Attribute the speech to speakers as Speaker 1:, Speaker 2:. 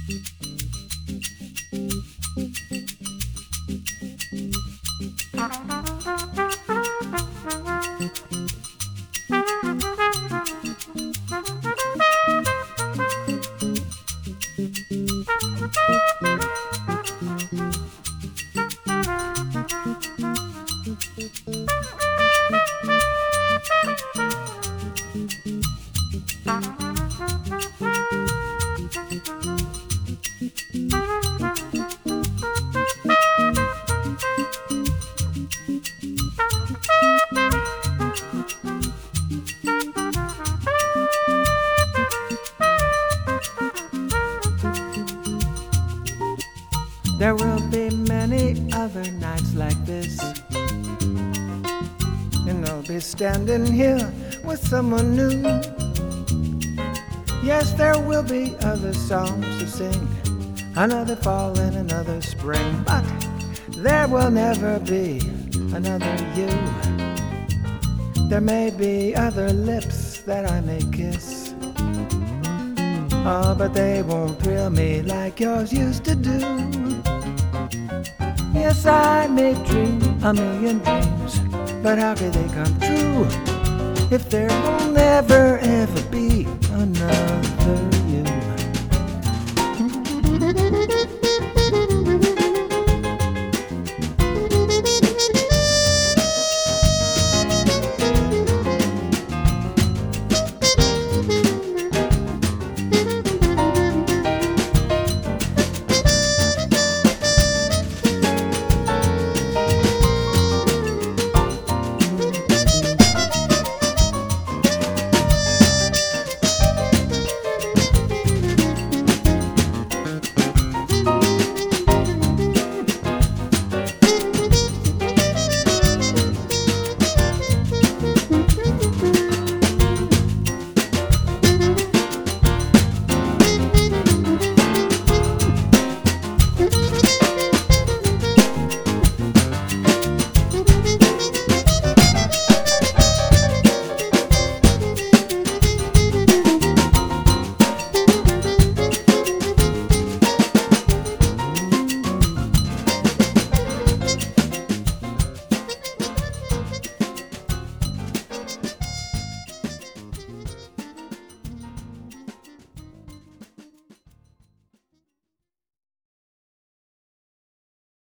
Speaker 1: There will be many other nights like this, and I'll be standing here with someone new. Yes, there will be other songs to sing, another fall and another spring, but there will never be another you. There may be other lips that I may kiss, oh, but they won't thrill me like yours used to do. Yes, I may dream a million dreams, but how could they come true if there will never ever be another?